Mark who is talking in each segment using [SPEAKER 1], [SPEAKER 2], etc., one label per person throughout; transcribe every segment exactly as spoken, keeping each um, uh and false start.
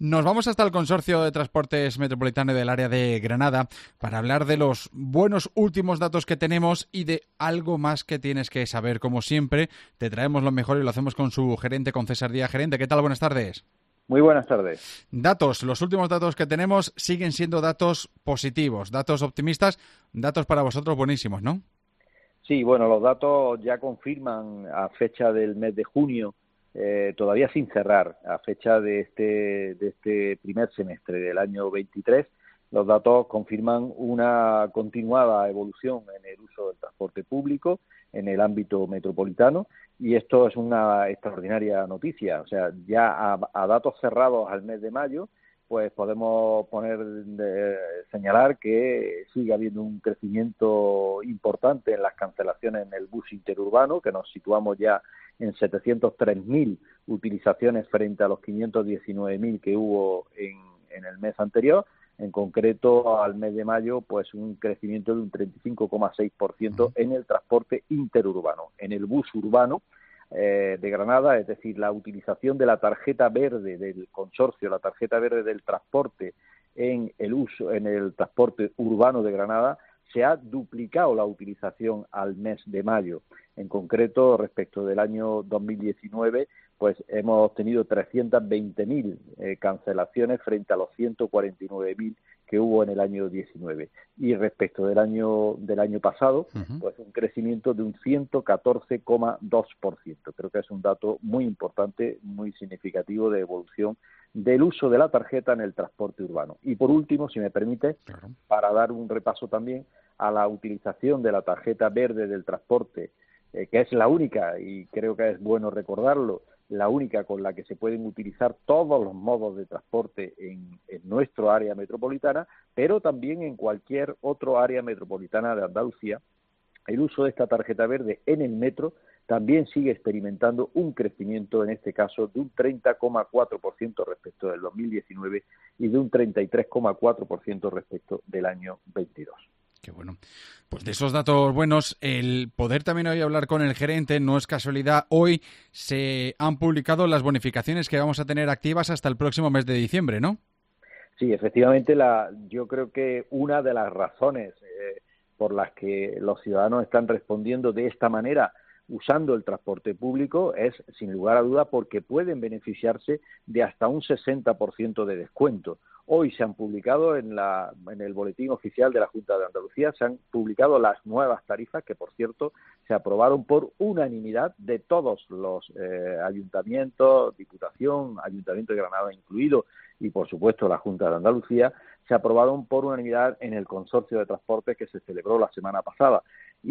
[SPEAKER 1] Nos vamos hasta el Consorcio de Transportes Metropolitano del área de Granada para hablar de los buenos últimos datos que tenemos y de algo más que tienes que saber. Como siempre, te traemos lo mejor y lo hacemos con su gerente, con César Díaz. Gerente, ¿qué tal? Buenas tardes.
[SPEAKER 2] Muy buenas tardes.
[SPEAKER 1] Datos, los últimos datos que tenemos siguen siendo datos positivos, datos optimistas, datos para vosotros buenísimos, ¿no?
[SPEAKER 2] Sí, bueno, los datos ya confirman a fecha del mes de junio, eh, todavía sin cerrar, a fecha de este, de este primer semestre del año veintitrés, los datos confirman una continuada evolución en el uso del transporte público en el ámbito metropolitano, y esto es una extraordinaria noticia. O sea, ya a, a datos cerrados al mes de mayo, pues podemos poner de, señalar que sigue habiendo un crecimiento importante en las cancelaciones en el bus interurbano, que nos situamos ya en setecientos tres mil utilizaciones frente a los quinientos diecinueve mil que hubo en, en el mes anterior. En concreto, al mes de mayo, pues un crecimiento de un treinta y cinco coma seis por ciento en el transporte interurbano. En el bus urbano eh, de Granada, es decir, la utilización de la tarjeta verde del consorcio, la tarjeta verde del transporte en el uso, en el transporte urbano de Granada, se ha duplicado la utilización al mes de mayo. En concreto, respecto del año dos mil diecinueve, pues hemos tenido trescientas veinte mil eh, cancelaciones frente a los ciento cuarenta y nueve mil que hubo en el año diecinueve. Y respecto del año del año pasado, uh-huh. pues un crecimiento de un ciento catorce coma dos por ciento. Creo que es un dato muy importante, muy significativo de evolución del uso de la tarjeta en el transporte urbano. Y por último, si me permite, claro. para dar un repaso también a la utilización de la tarjeta verde del transporte, eh, que es la única, y creo que es bueno recordarlo, la única con la que se pueden utilizar todos los modos de transporte en, en nuestro área metropolitana, pero también en cualquier otro área metropolitana de Andalucía. El uso de esta tarjeta verde en el metro también sigue experimentando un crecimiento, en este caso, de un treinta coma cuatro por ciento respecto del dos mil diecinueve y de un treinta y tres coma cuatro por ciento respecto del año veintidós.
[SPEAKER 1] Qué bueno. Pues de esos datos buenos, el poder también hoy hablar con el gerente no es casualidad. Hoy se han publicado las bonificaciones que vamos a tener activas hasta el próximo mes de diciembre, ¿no?
[SPEAKER 2] Sí, efectivamente, la, yo creo que una de las razones eh, por las que los ciudadanos están respondiendo de esta manera, usando el transporte público, es, sin lugar a duda, porque pueden beneficiarse de hasta un sesenta por ciento de descuento. Hoy se han publicado en, la, en el boletín oficial de la Junta de Andalucía, se han publicado las nuevas tarifas que, por cierto, se aprobaron por unanimidad de todos los eh, ayuntamientos, Diputación, Ayuntamiento de Granada incluido, y por supuesto la Junta de Andalucía, se aprobaron por unanimidad en el Consorcio de Transportes que se celebró la semana pasada.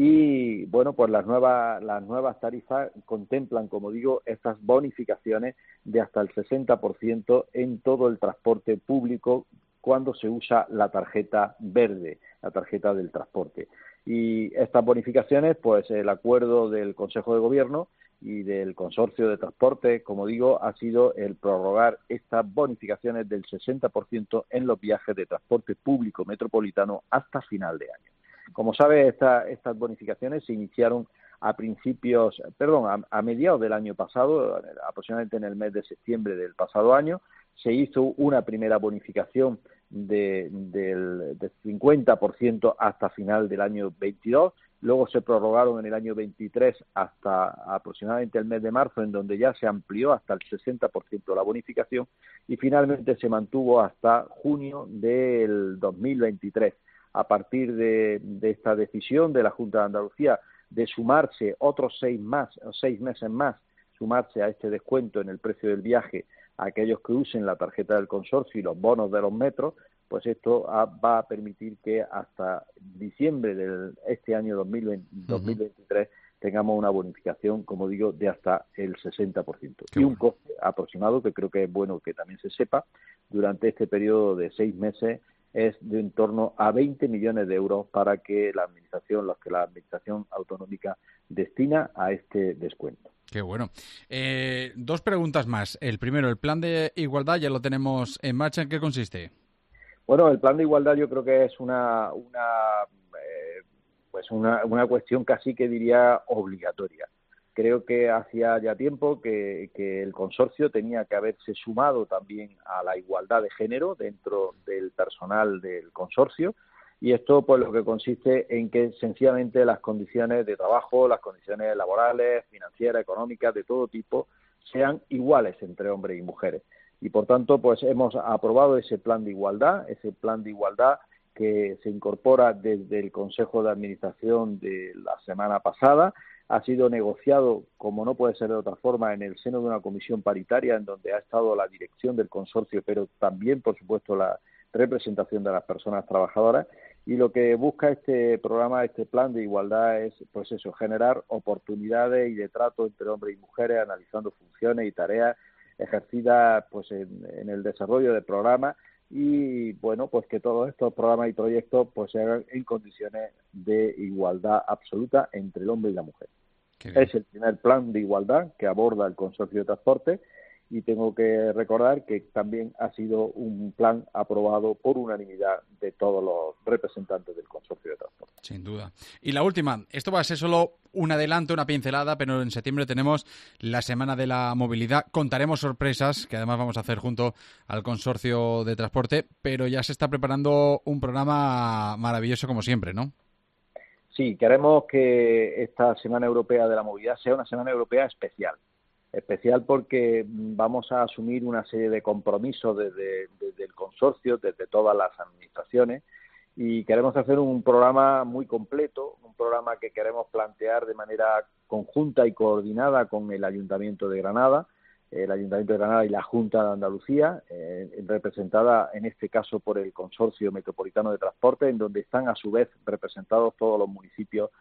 [SPEAKER 2] Y bueno, pues las nuevas las nuevas tarifas contemplan, como digo, estas bonificaciones de hasta el sesenta por ciento en todo el transporte público cuando se usa la tarjeta verde, la tarjeta del transporte. Y estas bonificaciones, pues el acuerdo del Consejo de Gobierno y del Consorcio de Transporte, como digo, ha sido el prorrogar estas bonificaciones del sesenta por ciento en los viajes de transporte público metropolitano hasta final de año. Como sabe, esta, estas bonificaciones se iniciaron a principios, perdón, a, a mediados del año pasado, aproximadamente en el mes de septiembre del pasado año. Se hizo una primera bonificación de, del, del cincuenta por ciento hasta final del año veintidós. Luego se prorrogaron en el año veintitrés hasta aproximadamente el mes de marzo, en donde ya se amplió hasta el sesenta por ciento la bonificación, y finalmente se mantuvo hasta junio del dos mil veintitrés. A partir de, de esta decisión de la Junta de Andalucía de sumarse otros seis más, seis meses más, sumarse a este descuento en el precio del viaje a aquellos que usen la tarjeta del consorcio y los bonos de los metros, pues esto ha, va a permitir que hasta diciembre de este año dos mil veinte, uh-huh. dos mil veintitrés tengamos una bonificación, como digo, de hasta el sesenta por ciento. Qué y un bueno. coste aproximado, que creo que es bueno que también se sepa, durante este periodo de seis meses, es de en torno a veinte millones de euros para que la administración, los que la administración autonómica destina a este descuento.
[SPEAKER 1] Qué bueno. Eh, dos preguntas más. El primero, el plan de igualdad ya lo tenemos en marcha. ¿En qué consiste?
[SPEAKER 2] Bueno, el plan de igualdad yo creo que es una una eh, pues una, una cuestión casi que diría obligatoria. creo que hacía ya tiempo que, que el consorcio tenía que haberse sumado también a la igualdad de género dentro del personal del consorcio, y esto pues lo que consiste en que sencillamente las condiciones de trabajo, las condiciones laborales, financieras, económicas, de todo tipo, sean iguales entre hombres y mujeres. Y por tanto pues hemos aprobado ese plan de igualdad, ese plan de igualdad que se incorpora desde el Consejo de Administración de la semana pasada. Ha sido negociado, como no puede ser de otra forma, en el seno de una comisión paritaria en donde ha estado la dirección del consorcio, pero también, por supuesto, la representación de las personas trabajadoras. Y lo que busca este programa, este plan de igualdad es, pues eso, generar oportunidades y de trato entre hombres y mujeres, analizando funciones y tareas ejercidas pues en, en el desarrollo del programa, y bueno, pues que todos estos programas y proyectos pues se hagan en condiciones de igualdad absoluta entre el hombre y la mujer. Es el primer plan de igualdad que aborda el Consorcio de Transporte, y tengo que recordar que también ha sido un plan aprobado por unanimidad de todos los representantes del Consorcio de Transporte.
[SPEAKER 1] Sin duda. Y la última, esto va a ser solo un adelanto, una pincelada, pero en septiembre tenemos la Semana de la Movilidad. Contaremos sorpresas, que además vamos a hacer junto al Consorcio de Transporte, pero ya se está preparando un programa maravilloso como siempre, ¿no?
[SPEAKER 2] Sí, queremos que esta Semana Europea de la Movilidad sea una Semana Europea especial. Especial porque vamos a asumir una serie de compromisos desde, desde el consorcio, desde todas las administraciones, y queremos hacer un programa muy completo, un programa que queremos plantear de manera conjunta y coordinada con el Ayuntamiento de Granada, el Ayuntamiento de Granada y la Junta de Andalucía, eh, representada en este caso por el Consorcio Metropolitano de Transporte, en donde están a su vez representados todos los municipios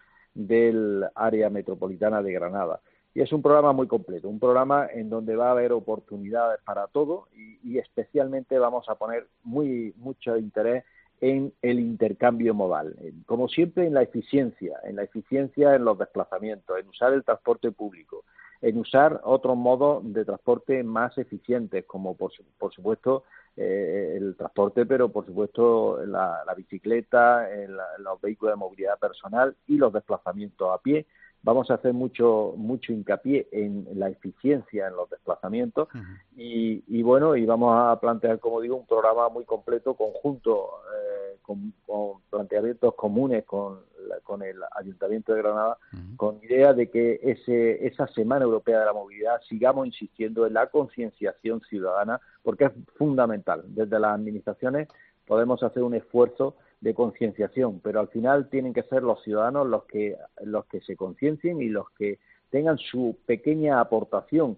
[SPEAKER 2] del área metropolitana de Granada. Y es un programa muy completo, un programa en donde va a haber oportunidades para todo, y, y especialmente vamos a poner muy mucho interés en el intercambio modal, como siempre en la eficiencia, en la eficiencia en los desplazamientos, en usar el transporte público, en usar otros modos de transporte más eficientes, como por, por supuesto eh, el transporte, pero por supuesto la, la bicicleta, el, los vehículos de movilidad personal y los desplazamientos a pie. Vamos a hacer mucho mucho hincapié en la eficiencia en los desplazamientos. Uh-huh. y, y bueno, y vamos a plantear, como digo, un programa muy completo, conjunto, eh, con, con planteamientos comunes con, la, con el Ayuntamiento de Granada, uh-huh. con idea de que ese esa Semana Europea de la Movilidad sigamos insistiendo en la concienciación ciudadana, porque es fundamental. Desde las administraciones podemos hacer un esfuerzo de concienciación, pero al final tienen que ser los ciudadanos los que los que se conciencien y los que tengan su pequeña aportación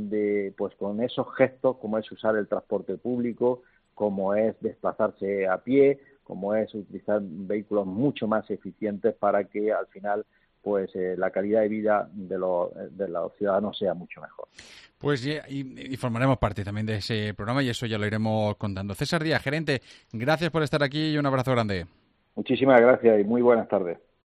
[SPEAKER 2] de pues con esos gestos, como es usar el transporte público, como es desplazarse a pie, como es utilizar vehículos mucho más eficientes para que al final pues eh, la calidad de vida de los, de los ciudadanos sea mucho mejor.
[SPEAKER 1] Pues y, y formaremos parte también de ese programa y eso ya lo iremos contando. César Díaz, gerente, gracias por estar aquí y un abrazo grande.
[SPEAKER 2] Muchísimas gracias y muy buenas tardes.